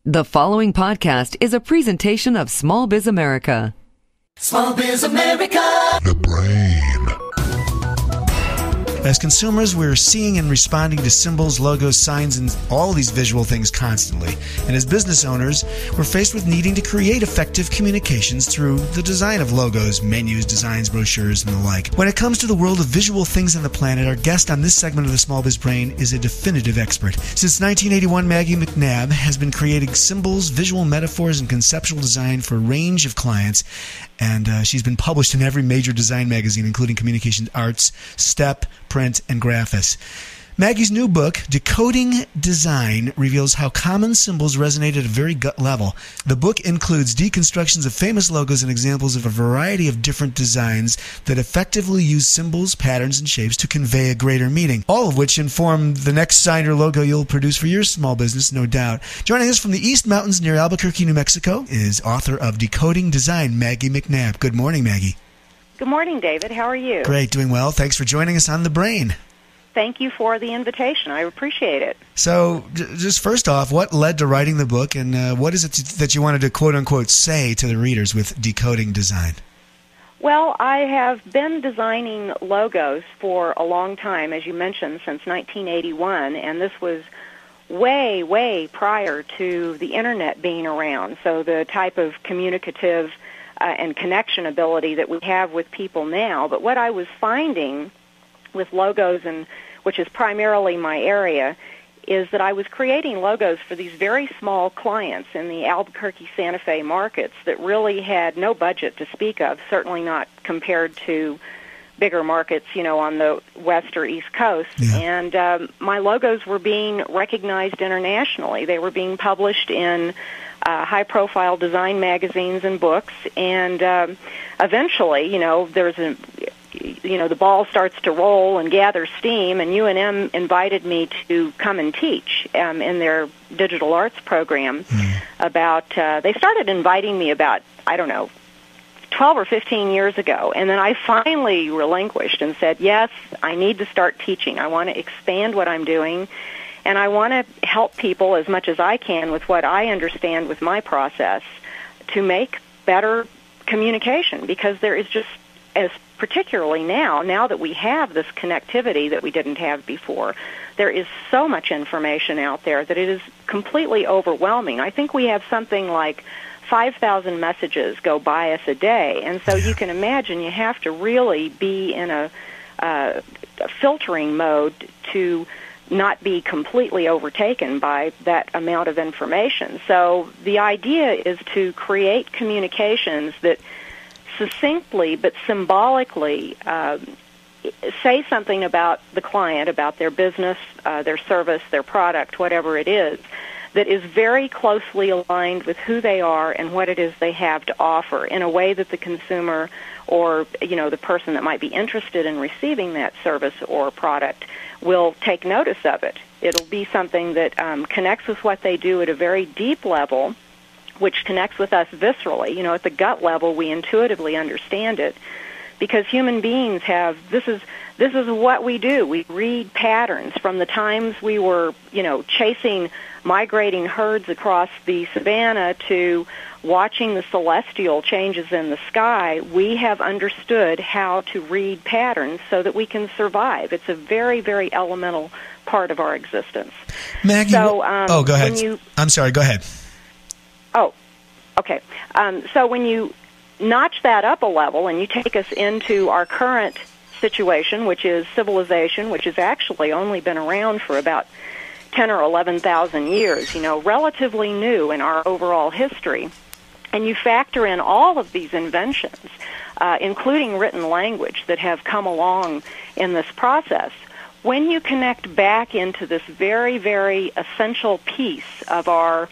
The following podcast is a presentation of Small Biz America. Small Biz America. The Brain. As consumers, we're seeing and responding to symbols, logos, signs, and all these visual things constantly. And as business owners, we're faced with needing to create effective communications through the design of logos, menus, designs, brochures, and the like. When it comes to the world of visual things on the planet, our guest on this segment of the Small Biz Brain is a definitive expert. Since 1981, Maggie McNabb has been creating symbols, visual metaphors, and conceptual design for a range of clients. And she's been published in every major design magazine, including Communications Arts, Step, Print, and Graphis. Maggie's new book, Decoding Design, reveals how common symbols resonate at a very gut level. The book includes deconstructions of famous logos and examples of a variety of different designs that effectively use symbols, patterns, and shapes to convey a greater meaning, all of which inform the next sign or logo you'll produce for your small business, no doubt. Joining us from the East Mountains near Albuquerque, New Mexico, is author of Decoding Design, Maggie McNabb. Good morning, Maggie. Good morning, David. How are you? Great, doing well. Thanks for joining us on The Brain. Thank you for the invitation. I appreciate it. So, just first off, what led to writing the book, and what is it that you wanted to quote-unquote say to the readers with Decoding Design? Well, I have been designing logos for a long time, as you mentioned, since 1981, and this was way, way prior to the Internet being around. So the type of communicative and connection ability that we have with people now. But what I was finding with logos, and which is primarily my area, is that I was creating logos for these very small clients in the Albuquerque, Santa Fe markets that really had no budget to speak of, certainly not compared to bigger markets, on the west or east coast. Yeah. And my logos were being recognized internationally. They were being published in high-profile design magazines and books, and eventually, the ball starts to roll and gather steam, and UNM invited me to come and teach in their digital arts program about, they started inviting me about, 12 or 15 years ago, and then I finally relinquished and said, yes, I need to start teaching. I want to expand what I'm doing, and I want to help people as much as I can with what I understand with my process to make better communication, because there is just, as particularly now that we have this connectivity that we didn't have before, there is so much information out there that it is completely overwhelming. I think we have something like 5,000 messages go by us a day, and so you can imagine you have to really be in a filtering mode to not be completely overtaken by that amount of information. So the idea is to create communications that succinctly but symbolically say something about the client, about their business, their service, their product, whatever it is, that is very closely aligned with who they are and what it is they have to offer in a way that the consumer or, the person that might be interested in receiving that service or product will take notice of it. It'll be something that connects with what they do at a very deep level, which connects with us viscerally. At the gut level, we intuitively understand it, because human beings have, this is what we do. We read patterns from the times we were, chasing migrating herds across the savannah to watching the celestial changes in the sky. We have understood how to read patterns so that we can survive. It's a very, very elemental part of our existence. Maggie, so, go ahead. I'm sorry, go ahead. Oh, okay. So when you notch that up a level and you take us into our current situation, which is civilization, which has actually only been around for about 10 or 11,000 years, relatively new in our overall history, and you factor in all of these inventions, including written language that have come along in this process, when you connect back into this very, very essential piece of our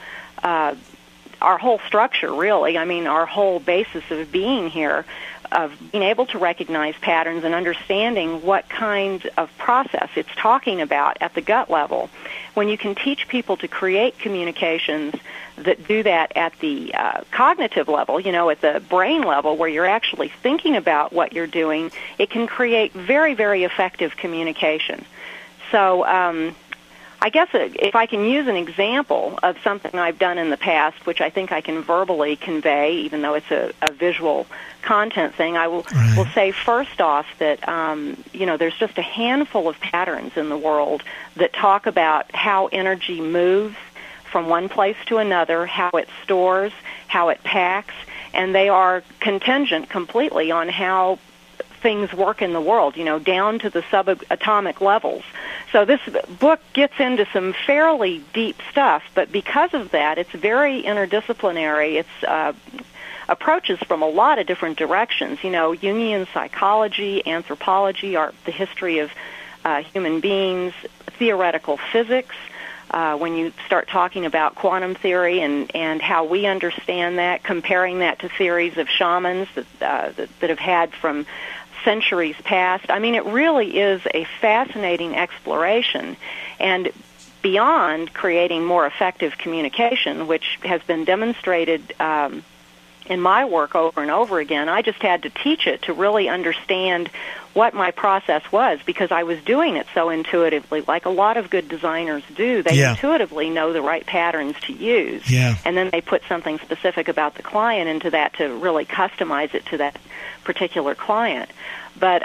whole structure, really, our whole basis of being here, of being able to recognize patterns and understanding what kind of process it's talking about at the gut level, when you can teach people to create communications that do that at the cognitive level, at the brain level where you're actually thinking about what you're doing, it can create very, very effective communication. So I guess if I can use an example of something I've done in the past, which I think I can verbally convey, even though it's a visual content thing, I will say first off that there's just a handful of patterns in the world that talk about how energy moves from one place to another, how it stores, how it packs, and they are contingent completely on how things work in the world, down to the subatomic levels. So this book gets into some fairly deep stuff, but because of that, it's very interdisciplinary. It's approaches from a lot of different directions. Jungian psychology, anthropology, the history of human beings, theoretical physics. When you start talking about quantum theory and how we understand that, comparing that to theories of shamans that have had from centuries past. I mean, it really is a fascinating exploration. And beyond creating more effective communication, which has been demonstrated in my work over and over again, I just had to teach it to really understand what my process was, because I was doing it so intuitively, like a lot of good designers do. They intuitively know the right patterns to use, and then they put something specific about the client into that to really customize it to that particular client. But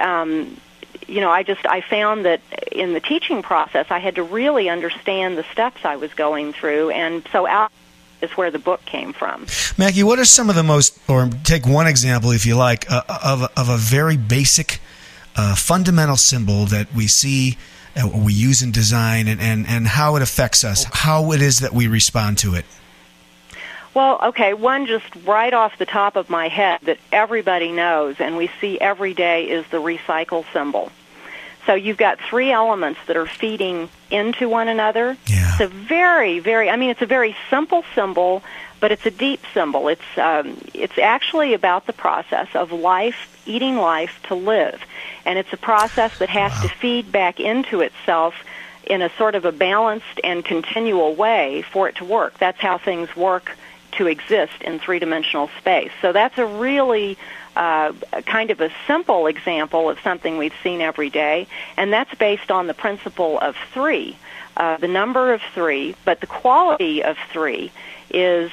I found that in the teaching process, I had to really understand the steps I was going through, and so out is where the book came from. Mackie, what are some of the most, or take one example if you like, of a very basic, fundamental symbol that we see, we use in design, and how it affects us, how it is that we respond to it? Well, okay, one just right off the top of my head that everybody knows and we see every day is the recycle symbol. So you've got three elements that are feeding into one another. Yeah. It's a very, it's a very simple symbol, but it's a deep symbol. It's actually about the process of life, eating life to live. And it's a process that has to feed back into itself in a sort of a balanced and continual way for it to work. That's how things work to exist in three-dimensional space. So that's a really kind of a simple example of something we've seen every day, and that's based on the principle of three, the number of three, but the quality of three is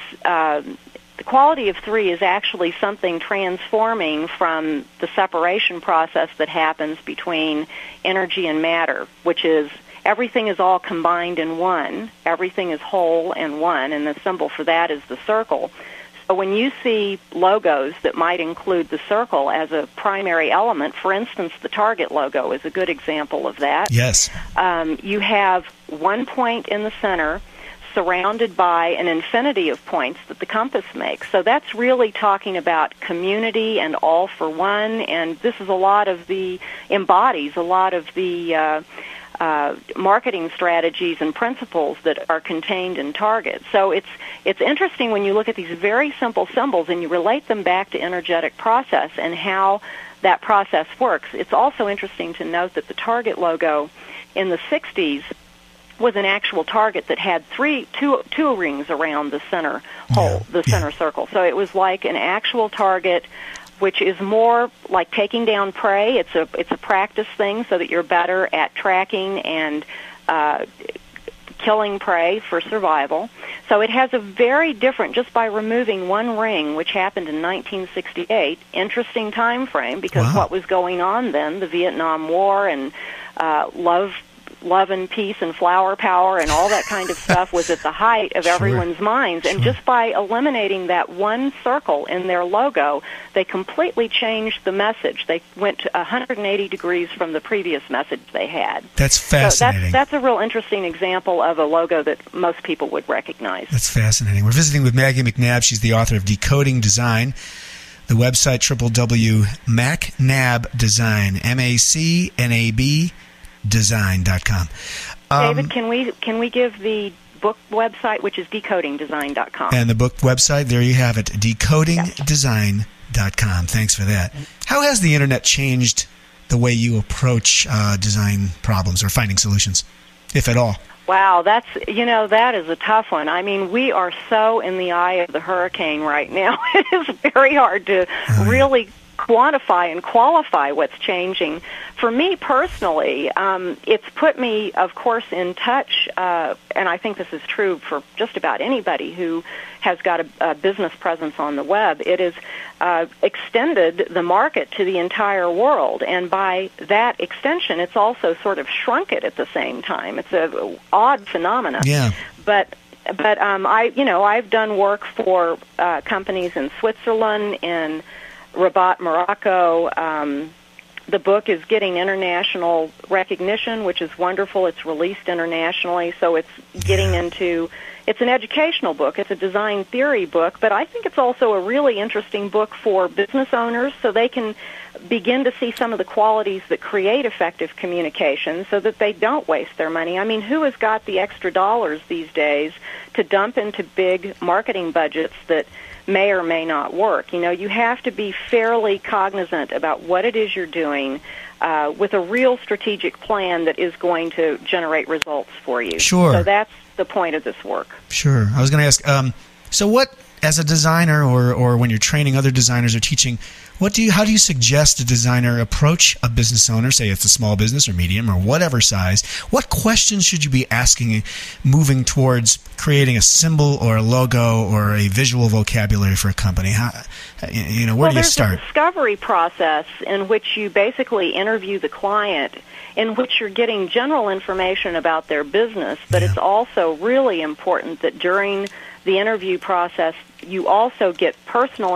actually something transforming from the separation process that happens between energy and matter, which is everything is all combined in one. Everything is whole and one, and the symbol for that is the circle. So when you see logos that might include the circle as a primary element, for instance, the Target logo is a good example of that. Yes. You have one point in the center surrounded by an infinity of points that the compass makes. So that's really talking about community and all for one, and this is embodies a lot of the marketing strategies and principles that are contained in Target. So it's interesting when you look at these very simple symbols and you relate them back to energetic process and how that process works. It's also interesting to note that the Target logo in the 60s was an actual target that had two rings around the center hole, the center circle. So it was like an actual target, which is more like taking down prey. It's a practice thing so that you're better at tracking and killing prey for survival. So it has a very different, just by removing one ring, which happened in 1968, interesting time frame, because what was going on then, the Vietnam War and love and peace and flower power and all that kind of stuff was at the height of everyone's minds. And just by eliminating that one circle in their logo, they completely changed the message. They went to 180 degrees from the previous message they had. That's fascinating. So that's a real interesting example of a logo that most people would recognize. That's fascinating. We're visiting with Maggie McNabb. She's the author of Decoding Design. The website, www.macnabdesign, MACNAB design.com. David, can we give the book website, which is decodingdesign.com? And the book website, there you have it, decodingdesign.com. Thanks for that. How has the internet changed the way you approach design problems or finding solutions, if at all? Wow, that is a tough one. I mean, we are so in the eye of the hurricane right now. It is very hard to really quantify and qualify what's changing for me personally, it's put me, of course, in touch, and I think this is true for just about anybody who has got a business presence on the web. It has extended the market to the entire world, and by that extension, it's also sort of shrunk it at the same time. It's an odd phenomenon. Yeah. But I've done work for companies in Switzerland, in Rabat, Morocco. The book is getting international recognition, which is wonderful. It's released internationally, so it's getting into, it's an educational book. It's a design theory book, but I think it's also a really interesting book for business owners so they can begin to see some of the qualities that create effective communication so that they don't waste their money. I mean, who has got the extra dollars these days to dump into big marketing budgets that may or may not work? You know, you have to be fairly cognizant about what it is you're doing with a real strategic plan that is going to generate results for you. Sure. So that's the point of this work. Sure. I was going to ask, so what, as a designer or when you're training other designers or teaching, how do you suggest a designer approach a business owner, say it's a small business or medium or whatever size? What questions should you be asking moving towards creating a symbol or a logo or a visual vocabulary for a company? Where do you start? There's a discovery process in which you basically interview the client, in which you're getting general information about their business, but it's also really important that during the interview process you also get personal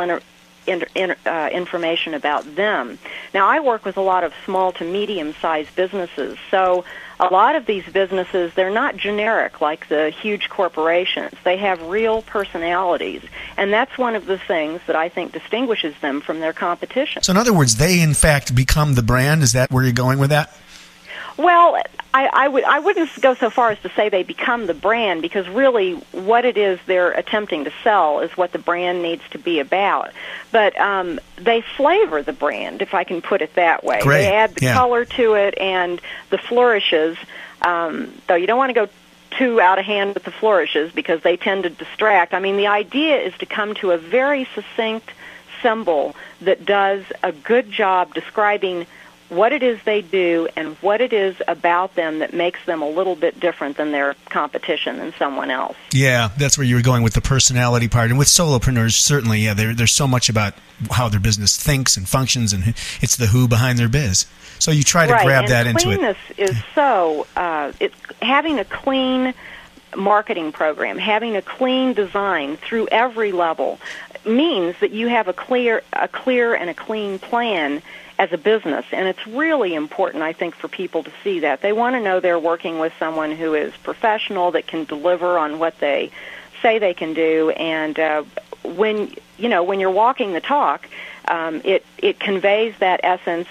information about them. Now, I work with a lot of small to medium-sized businesses, so a lot of these businesses, they're not generic like the huge corporations. They have real personalities, and that's one of the things that I think distinguishes them from their competition. So in other words, they in fact become the brand? Is that where you're going with that? Well, I wouldn't go so far as to say they become the brand, because really what it is they're attempting to sell is what the brand needs to be about. But they flavor the brand, if I can put it that way. Great. They add the color to it and the flourishes, though you don't want to go too out of hand with the flourishes because they tend to distract. I mean, the idea is to come to a very succinct symbol that does a good job describing what it is they do and what it is about them that makes them a little bit different than their competition and someone else. Yeah, that's where you were going with the personality part. And with solopreneurs, certainly, there's so much about how their business thinks and functions, and it's the who behind their biz. So you try to grab that into it. Cleanness is so, having a clean marketing program, having a clean design through every level means that you have a clear and a clean plan as a business, and it's really important, I think, for people to see that. They want to know they're working with someone who is professional, that can deliver on what they say they can do, and when you're walking the talk, it conveys that essence.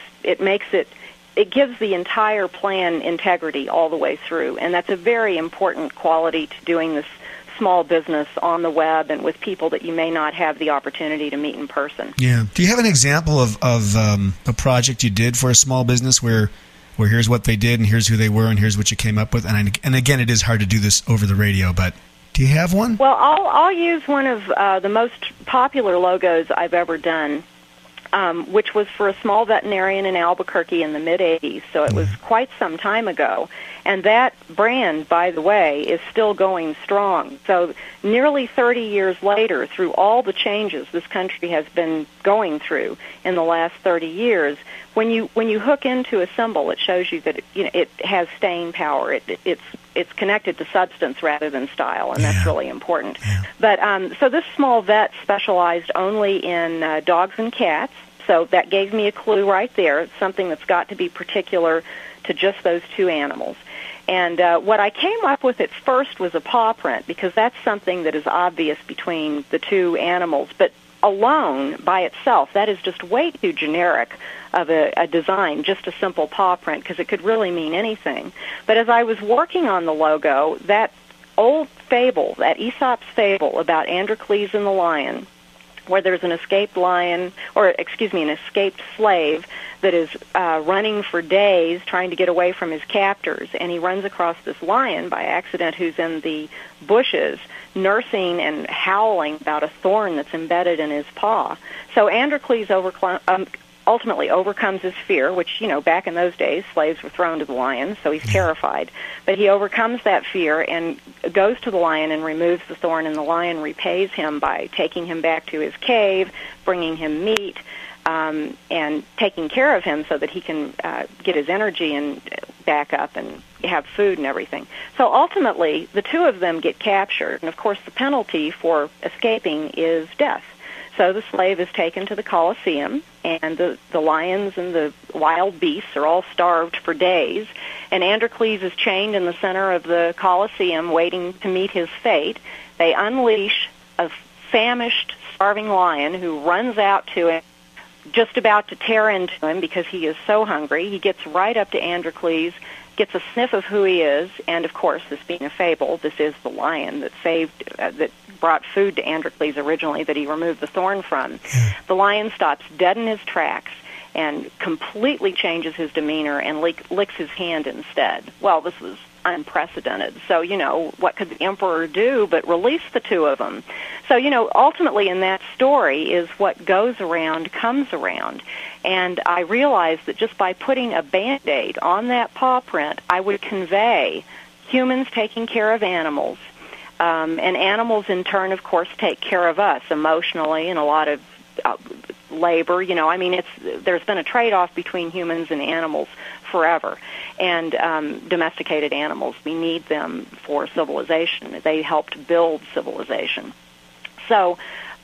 It gives the entire plan integrity all the way through, and that's a very important quality to doing this small business on the web and with people that you may not have the opportunity to meet in person. Yeah. Do you have an example of a project you did for a small business where here's what they did and here's who they were and here's what you came up with? And again, it is hard to do this over the radio, but do you have one? Well, I'll use one of the most popular logos I've ever done, which was for a small veterinarian in Albuquerque in the mid-'80s, so it was quite some time ago. And that brand, by the way, is still going strong. So nearly 30 years later, through all the changes this country has been going through in the last 30 years, when you hook into a symbol, it shows you that it has staying power. It's connected to substance rather than style, and that's really important. Yeah. But so this small vet specialized only in dogs and cats, so that gave me a clue right there. It's something that's got to be particular to just those two animals. And what I came up with at first was a paw print, because that's something that is obvious between the two animals. But alone, by itself, that is just way too generic of a design, just a simple paw print, because it could really mean anything. But as I was working on the logo, that old fable, that Aesop's fable about Androcles and the lion, where there's an escaped lion, an escaped slave that is running for days trying to get away from his captors, and he runs across this lion by accident who's in the bushes nursing and howling about a thorn that's embedded in his paw. So Androcles ultimately overcomes his fear, which, back in those days, slaves were thrown to the lion, so he's terrified. But he overcomes that fear and goes to the lion and removes the thorn, and the lion repays him by taking him back to his cave, bringing him meat, and taking care of him so that he can get his energy and back up and have food and everything. So ultimately, the two of them get captured, and of course the penalty for escaping is death. So the slave is taken to the Colosseum, and the lions and the wild beasts are all starved for days, and Androcles is chained in the center of the Colosseum waiting to meet his fate. They unleash a famished, starving lion who runs out to him, just about to tear into him because he is so hungry. He gets right up to Androcles, gets a sniff of who he is, and of course, this being a fable, this is the lion that brought food to Androcles originally that he removed the thorn from. The lion stops dead in his tracks and completely changes his demeanor and licks his hand instead. Well, this was unprecedented. So, what could the emperor do but release the two of them? So, ultimately in that story is what goes around comes around. And I realized that just by putting a Band-Aid on that paw print, I would convey humans taking care of animals, and animals in turn, of course, take care of us emotionally and a lot of labor. There's been a trade-off between humans and animals forever. And domesticated animals, we need them for civilization. They helped build civilization. So,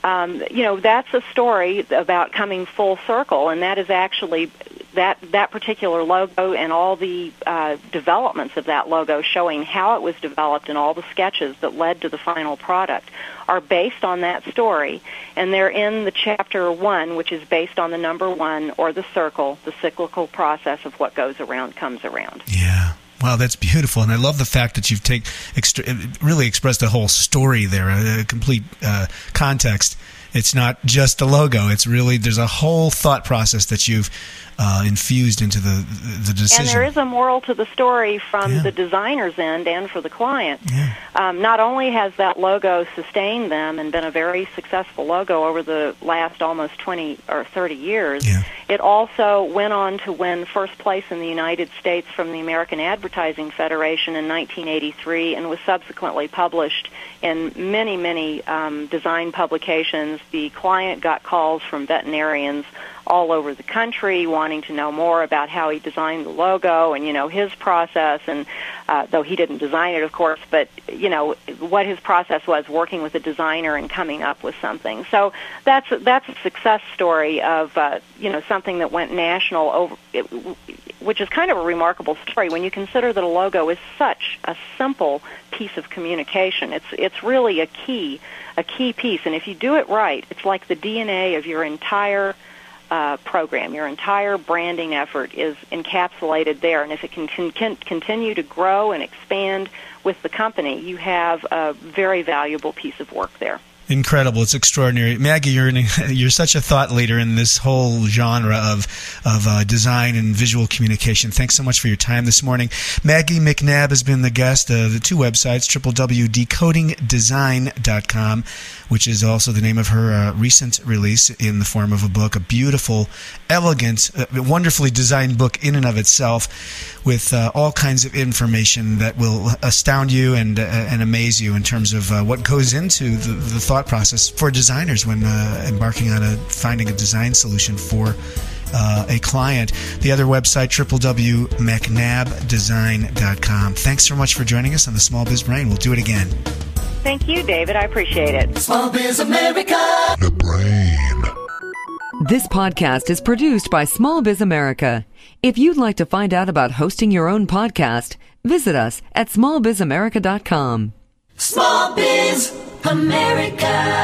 that's a story about coming full circle, and that is actually that particular logo and all the developments of that logo showing how it was developed and all the sketches that led to the final product are based on that story, and they're in the chapter 1, which is based on the number 1, or the circle, the cyclical process of what goes around comes around. Yeah. Wow, that's beautiful, and I love the fact that you've really expressed a whole story there, a complete context. It's not just the logo. It's really, there's a whole thought process that you've infused into the decision. And there is a moral to the story from the designer's end and for the client. Yeah. Not only has that logo sustained them and been a very successful logo over the last almost 20 or 30 years, it also went on to win first place in the United States from the American Advertising Federation in 1983 and was subsequently published in many, many design publications. The client got calls from veterinarians all over the country wanting to know more about how he designed the logo and, his process, and though he didn't design it, of course, but, what his process was working with a designer and coming up with something. So that's a success story of, something that went national, over, which is kind of a remarkable story when you consider that a logo is such a simple piece of communication. It's really a key piece, and if you do it right, it's like the DNA of your entire program. Your entire branding effort is encapsulated there, and if it can continue to grow and expand with the company, you have a very valuable piece of work there. Incredible. It's extraordinary. Maggie, you're such a thought leader in this whole genre of design and visual communication. Thanks so much for your time this morning. Maggie McNabb has been the guest. The two websites, www.decodingdesign.com, which is also the name of her recent release in the form of a book, a beautiful, elegant, wonderfully designed book in and of itself with all kinds of information that will astound you and amaze you in terms of what goes into the thought process for designers when embarking on finding a design solution for a client. The other website, www.mcnabdesign.com. Thanks so much for joining us on the Small Biz Brain. We'll do it again. Thank you, David. I appreciate it. Small Biz America. The Brain. This podcast is produced by Small Biz America. If you'd like to find out about hosting your own podcast, visit us at smallbizamerica.com. Small Biz America.